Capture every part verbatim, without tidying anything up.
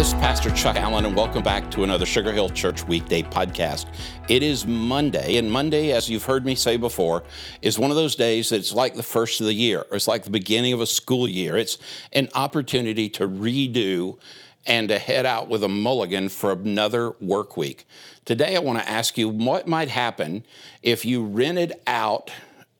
This is Pastor Chuck Allen, and welcome back to another Sugar Hill Church Weekday podcast. It is Monday, and Monday, as you've heard me say before, is one of those days that's like the first of the year, or it's like the beginning of a school year. It's an opportunity to redo and to head out with a mulligan for another work week. Today, I want to ask you what might happen if you rented out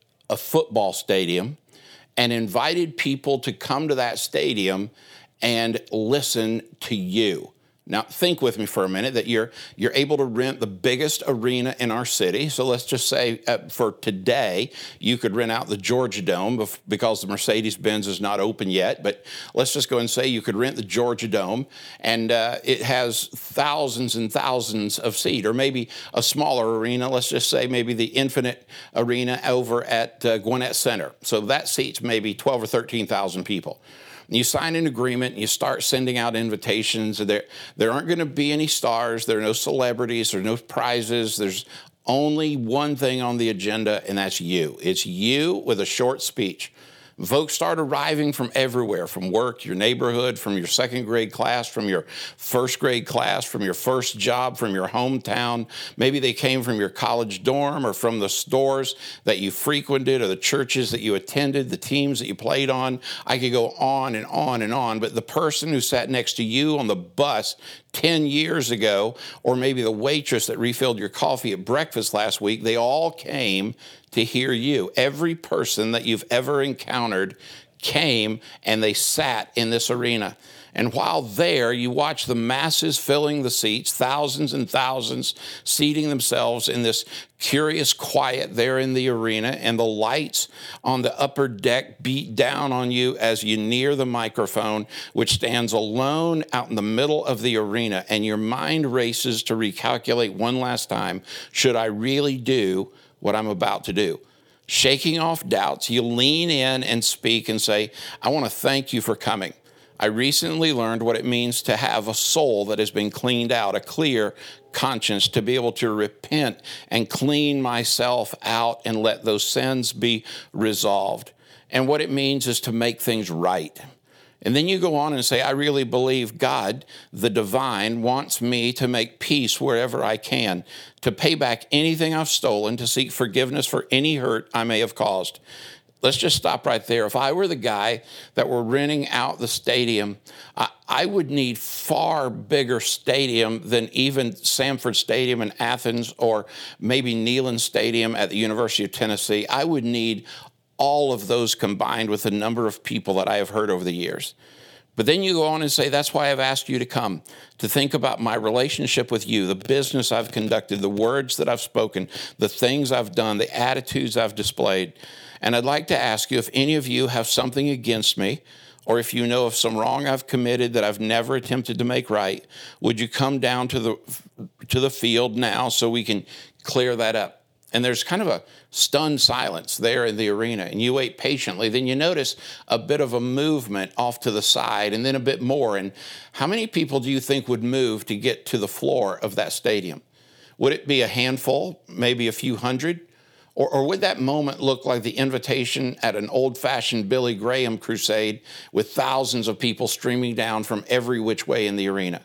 a football stadium and invited people to come to that stadium and listen to you. Now, think with me for a minute that you're you're able to rent the biggest arena in our city. So let's just say uh, for today, you could rent out the Georgia Dome because the Mercedes-Benz is not open yet. But let's just go and say you could rent the Georgia Dome, and uh, it has thousands and thousands of seats, or maybe a smaller arena. Let's just say maybe the Infinite Arena over at uh, Gwinnett Center. So that seats maybe twelve or thirteen thousand people. You sign an agreement, and you start sending out invitations. There, there aren't going to be any stars. There are no celebrities. There are no prizes. There's only one thing on the agenda, and that's you. It's you with a short speech. Folks start arriving from everywhere, from work, your neighborhood, from your second grade class, from your first grade class, from your first job, from your hometown. Maybe they came from your college dorm or from the stores that you frequented or the churches that you attended, the teams that you played on. I could go on and on and on, but the person who sat next to you on the bus ten years ago, or maybe the waitress that refilled your coffee at breakfast last week, they all came to hear you. Every person that you've ever encountered came and they sat in this arena. And while there, you watch the masses filling the seats, thousands and thousands seating themselves in this curious quiet there in the arena, and the lights on the upper deck beat down on you as you near the microphone, which stands alone out in the middle of the arena, and your mind races to recalculate one last time, should I really do what I'm about to do? Shaking off doubts, you lean in and speak and say, I want to thank you for coming. I recently learned what it means to have a soul that has been cleaned out, a clear conscience, to be able to repent and clean myself out and let those sins be resolved. And what it means is to make things right. And then you go on and say, I really believe God, the divine, wants me to make peace wherever I can, to pay back anything I've stolen, to seek forgiveness for any hurt I may have caused. Let's just stop right there. If I were the guy that were renting out the stadium, I, I would need far bigger stadium than even Sanford Stadium in Athens, or maybe Neyland Stadium at the University of Tennessee. I would need all of those combined with the number of people that I have heard over the years. But then you go on and say, that's why I've asked you to come, to think about my relationship with you, the business I've conducted, the words that I've spoken, the things I've done, the attitudes I've displayed. And I'd like to ask you if any of you have something against me, or if you know of some wrong I've committed that I've never attempted to make right, would you come down to the to the field now so we can clear that up? And there's kind of a stunned silence there in the arena, and you wait patiently. Then you notice a bit of a movement off to the side, and then a bit more. And how many people do you think would move to get to the floor of that stadium? Would it be a handful, maybe a few hundred? Or, or would that moment look like the invitation at an old-fashioned Billy Graham crusade with thousands of people streaming down from every which way in the arena?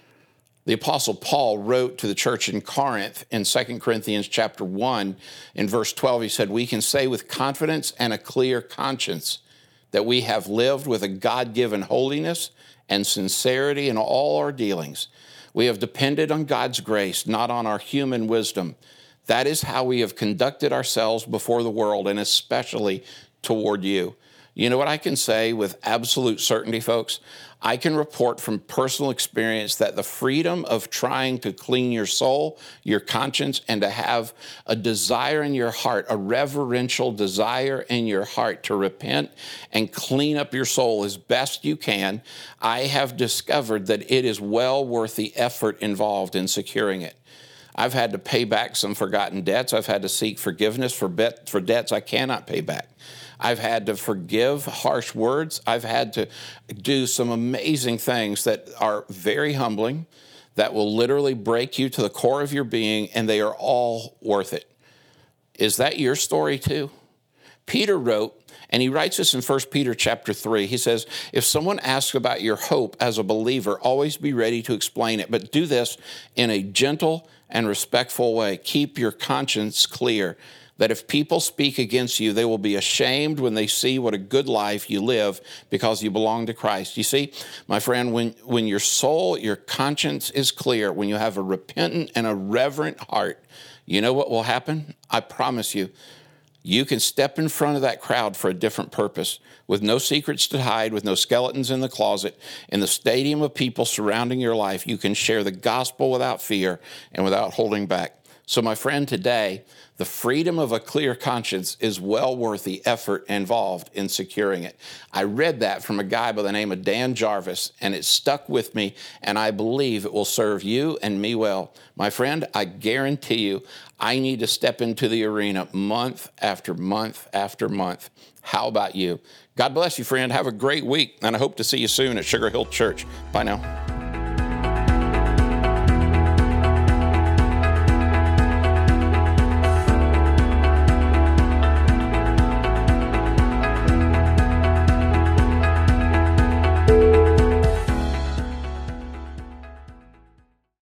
The Apostle Paul wrote to the church in Corinth in Second Corinthians chapter one, in verse twelve, he said, we can say with confidence and a clear conscience that we have lived with a God-given holiness and sincerity in all our dealings. We have depended on God's grace, not on our human wisdom. That is how we have conducted ourselves before the world, and especially toward you. You know what I can say with absolute certainty, folks? I can report from personal experience that the freedom of trying to clean your soul, your conscience, and to have a desire in your heart, a reverential desire in your heart to repent and clean up your soul as best you can, I have discovered that it is well worth the effort involved in securing it. I've had to pay back some forgotten debts. I've had to seek forgiveness for, bet, for debts I cannot pay back. I've had to forgive harsh words. I've had to do some amazing things that are very humbling, that will literally break you to the core of your being, and they are all worth it. Is that your story too? Peter wrote, and he writes this in First Peter chapter three. He says, if someone asks about your hope as a believer, always be ready to explain it, but do this in a gentle and respectful way. Keep your conscience clear, that if people speak against you, they will be ashamed when they see what a good life you live because you belong to Christ. You see, my friend, when, when your soul, your conscience is clear, when you have a repentant and a reverent heart, you know what will happen? I promise you, you can step in front of that crowd for a different purpose, with no secrets to hide, with no skeletons in the closet. In the stadium of people surrounding your life, you can share the gospel without fear and without holding back. So, my friend, today, the freedom of a clear conscience is well worth the effort involved in securing it. I read that from a guy by the name of Dan Jarvis, and it stuck with me, and I believe it will serve you and me well. My friend, I guarantee you, I need to step into the arena month after month after month. How about you? God bless you, friend. Have a great week, and I hope to see you soon at Sugar Hill Church. Bye now.